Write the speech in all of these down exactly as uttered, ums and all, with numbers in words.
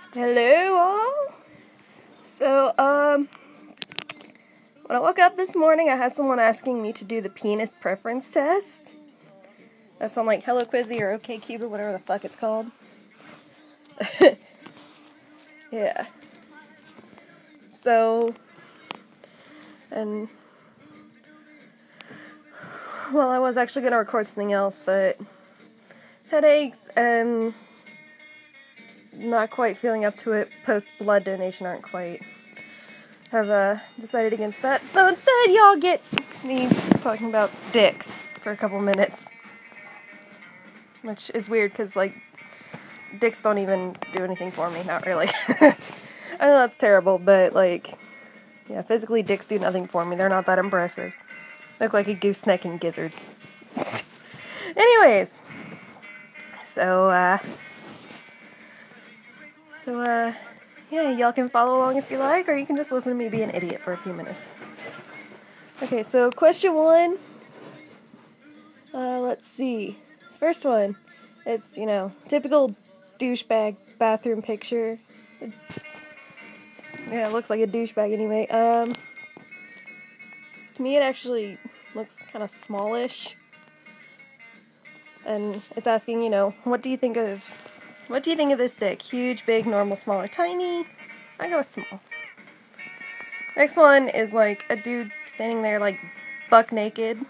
Hello all. So, um, when I woke up this morning, I had someone asking me to do the penis preference test. That's on like Hello Quizzy or OkCupid or whatever the fuck it's called. Yeah. So, and, well, I was actually going to record something else, but headaches and not quite feeling up to it post blood donation aren't quite, have uh, decided against that. So instead, y'all get me talking about dicks for a couple minutes. Which is weird, because, like, dicks don't even do anything for me, not really. I know that's terrible, but, like, yeah, physically dicks do nothing for me. They're not that impressive. Look like a gooseneck and gizzards. Anyways. So, uh... So, uh... yeah, y'all can follow along if you like, or you can just listen to me be an idiot for a few minutes. Okay, so question one. Uh, let's see. First one. It's, you know, typical douchebag bathroom picture. Yeah, it looks like a douchebag anyway. Um, to me it actually looks kind of smallish. And it's asking, you know, what do you think of, what do you think of this dick? Huge, big, normal, small, or tiny? I go with small. Next one is like a dude standing there like buck naked.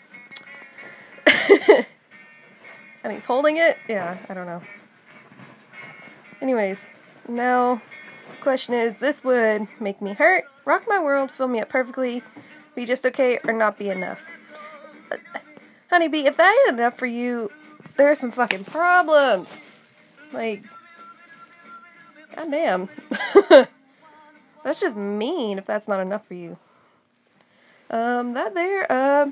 And he's holding it? Yeah, I don't know. Anyways, now, question is, this would make me hurt, rock my world, fill me up perfectly, be just okay, or not be enough. Uh, honeybee, if that ain't enough for you, there are some fucking problems. Like, goddamn. That's just mean if that's not enough for you. Um, that there, um,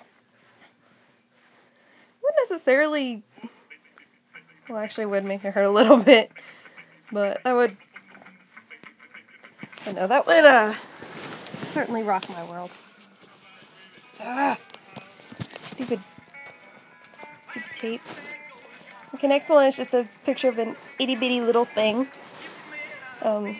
wouldn't necessarily, well, actually would make it hurt a little bit, but that would, I know, that would, uh, certainly rock my world. Ugh. Stupid, stupid tape. Okay, next one is just a picture of an itty bitty little thing. Um,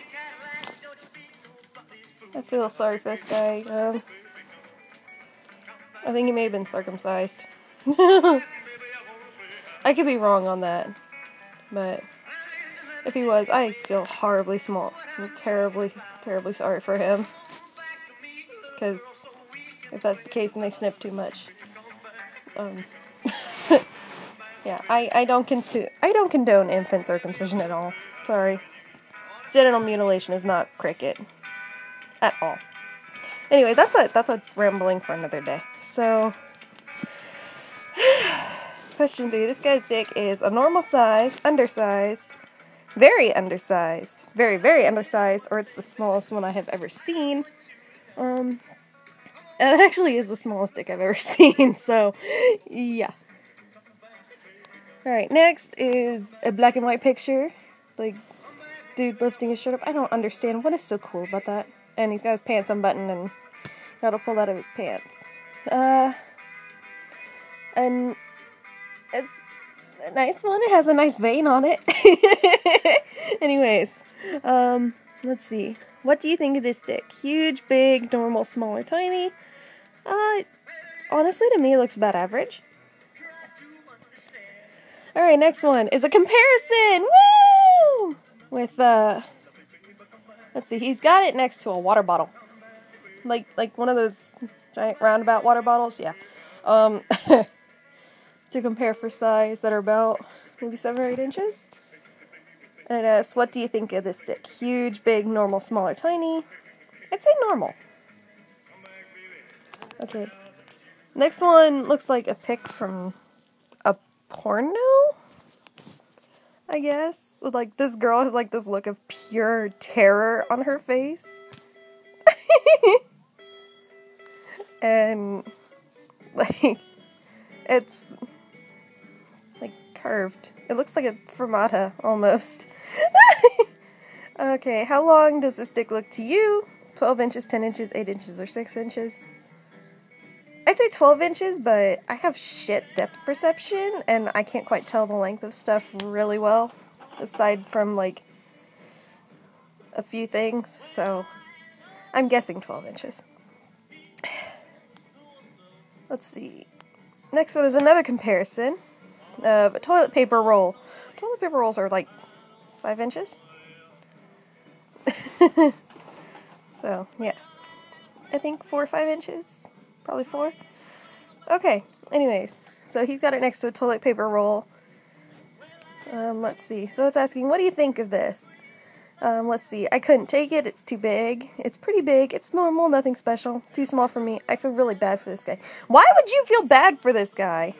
I feel sorry for this guy. Um, I think he may have been circumcised. I could be wrong on that, but if he was, I feel horribly small. I'm terribly, terribly sorry for him. Because if that's the case, then they snip too much. Um, yeah, I, I don't condone I don't condone infant circumcision at all. Sorry, genital mutilation is not cricket at all. Anyway, that's a that's a rambling for another day. So, question three. This guy's dick is a normal size, undersized, very undersized, very, very undersized, or it's the smallest one I have ever seen. Um, and it actually is the smallest dick I've ever seen, so, yeah. Alright, next is a black and white picture. Like, dude lifting his shirt up. I don't understand what is so cool about that. And he's got his pants unbuttoned and got a pull out of his pants. Uh, and it's a nice one. It has a nice vein on it. Anyways, um, let's see. What do you think of this dick? Huge, big, normal, small, or tiny? Uh, honestly, to me, it looks about average. Alright, next one is a comparison! Woo! With, uh, let's see, he's got it next to a water bottle. Like, like one of those giant roundabout water bottles, yeah. Um, to compare for size that are about maybe seven or eight inches. And it asks, what do you think of this dick? Huge, big, normal, small, or tiny? I'd say normal. Okay. Next one looks like a pic from a porno? I guess. With like, this girl has like this look of pure terror on her face. And, like, it's like curved. It looks like a fermata, almost. Okay, how long does this dick look to you? twelve inches, ten inches, eight inches, or six inches? I'd say twelve inches, but I have shit depth perception, and I can't quite tell the length of stuff really well. Aside from, like, a few things, so I'm guessing twelve inches. Let's see. Next one is another comparison of a toilet paper roll. Toilet paper rolls are like five inches. So, yeah. I think four or five inches. Probably four. Okay, anyways. So he's got it next to a toilet paper roll. Um, let's see. So it's asking, what do you think of this? Um, let's see. I couldn't take it. It's too big. It's pretty big. It's normal. Nothing special. Too small for me. I feel really bad for this guy. Why would you feel bad for this guy?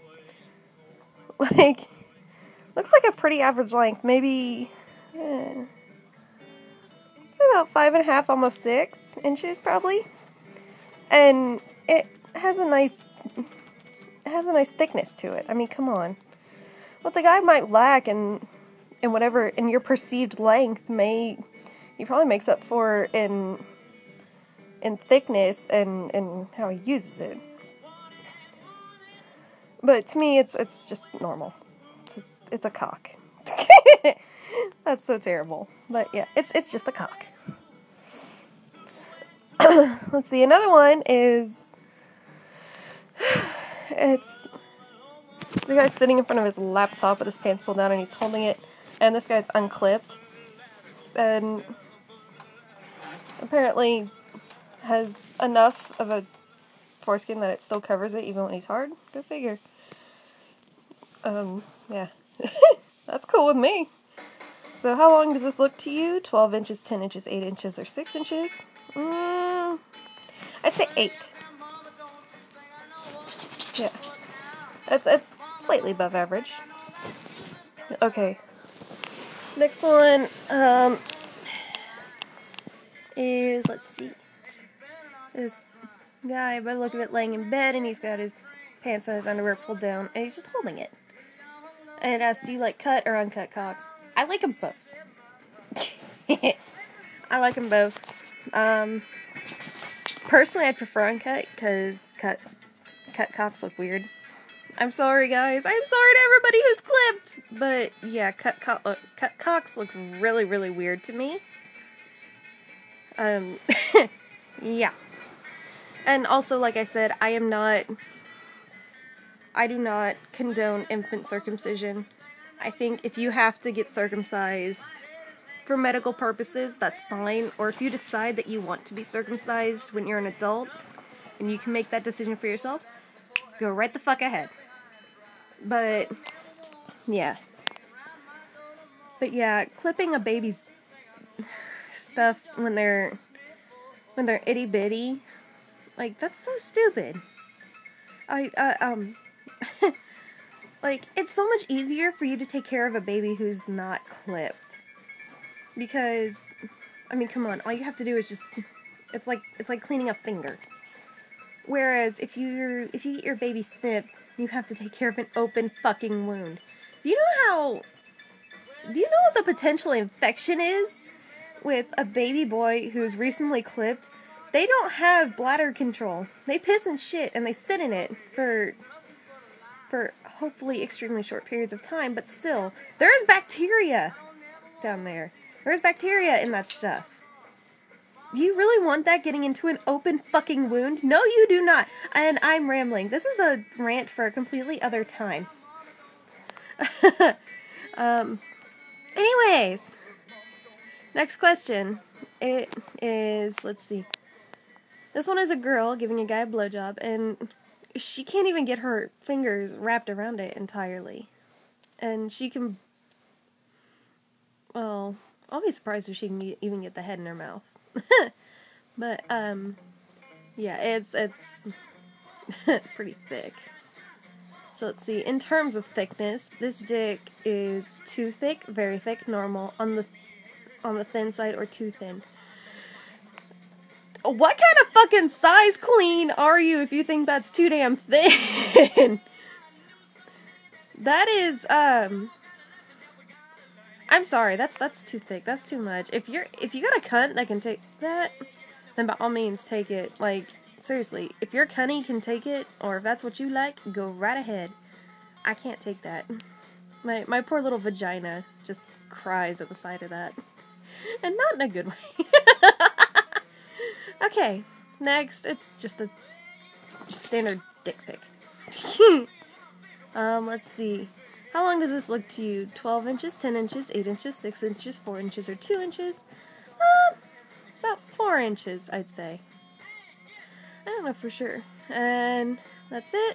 Like, looks like a pretty average length. Maybe, eh, maybe about five and a half, almost six inches, probably. And it has a nice, it has a nice thickness to it. I mean, come on. What the guy might lack in, in whatever, in your perceived length may, he probably makes up for in, in thickness and, and how he uses it. But to me, it's, it's just normal. It's a, it's a cock. That's so terrible. But yeah, it's, it's just a cock. Let's see, another one is, it's, the guy's sitting in front of his laptop with his pants pulled down and he's holding it, and this guy's unclipped, and apparently has enough of a foreskin that it still covers it even when he's hard. Go figure. Um, yeah. That's cool with me. So how long does this look to you? twelve inches, ten inches, eight inches, or six inches? Mm, I'd say eight. Yeah. That's, that's slightly above average. Okay. Next one, um, is, let's see, this guy, by the look of it, laying in bed, and he's got his pants and his underwear pulled down, and he's just holding it. And it asks, do you like cut or uncut cocks? I like them both. I like them both. Um, personally, I prefer uncut, because cut, cut cocks look weird. I'm sorry, guys. I'm sorry to everybody who's clipped. But, yeah, cut, co- look, cut cocks look really, really weird to me. Um, yeah. And also, like I said, I am not, I do not condone infant circumcision. I think if you have to get circumcised for medical purposes, that's fine. Or if you decide that you want to be circumcised when you're an adult, and you can make that decision for yourself, go right the fuck ahead. But, yeah. But yeah, clipping a baby's stuff when they're, when they're itty bitty, like, that's so stupid. I, uh, um, like, it's so much easier for you to take care of a baby who's not clipped. Because, I mean, come on, all you have to do is just, it's like, it's like cleaning a finger. Whereas, if you're, if you get your baby snipped, you have to take care of an open fucking wound. Do you know how, do you know what the potential infection is with a baby boy who's recently clipped? They don't have bladder control. They piss and shit, and they sit in it for, for hopefully extremely short periods of time, but still, there is bacteria down there. There's bacteria in that stuff. Do you really want that getting into an open fucking wound? No, you do not. And I'm rambling. This is a rant for a completely other time. um, anyways, next question. It is, let's see. This one is a girl giving a guy a blowjob, and she can't even get her fingers wrapped around it entirely. And she can, well, I'll be surprised if she can get, even get the head in her mouth. But, um, yeah, it's, it's pretty thick. So let's see, in terms of thickness, this dick is too thick, very thick, normal, on the, on the thin side, or too thin. What kind of fucking size queen are you if you think that's too damn thin? That is, um, I'm sorry, that's, that's too thick, that's too much. If you're, if you got a cunt that can take that, then by all means take it. Like, seriously, if your cunny can take it, or if that's what you like, go right ahead. I can't take that. My, my poor little vagina just cries at the sight of that. And not in a good way. Okay, next, it's just a standard dick pic. um, let's see. How long does this look to you? twelve inches, ten inches, eight inches, six inches, four inches, or two inches? Um, about four inches, I'd say. I don't know for sure. And that's it.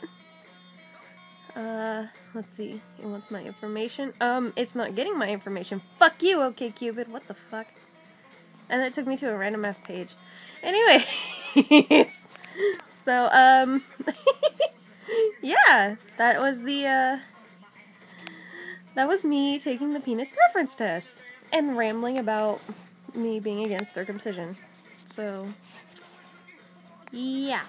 Uh, let's see. It wants my information. Um, it's not getting my information. Fuck you, OkCupid. What the fuck? And it took me to a random ass page. Anyways. So, um, yeah, that was the, uh, that was me taking the penis preference test and rambling about me being against circumcision. So, yeah.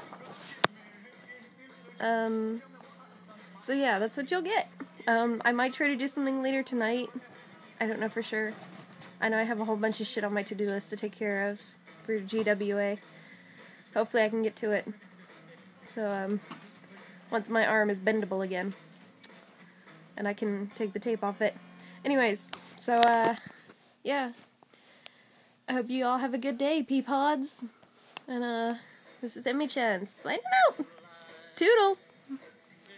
Um, so yeah, that's what you'll get. Um, I might try to do something later tonight. I don't know for sure. I know I have a whole bunch of shit on my to-do list to take care of for G W A. Hopefully I can get to it. So, um, once my arm is bendable again. And I can take the tape off it. Anyways, so, uh, yeah. I hope you all have a good day, Peapods. And, uh, this is Emmy Chan, signing out. Toodles!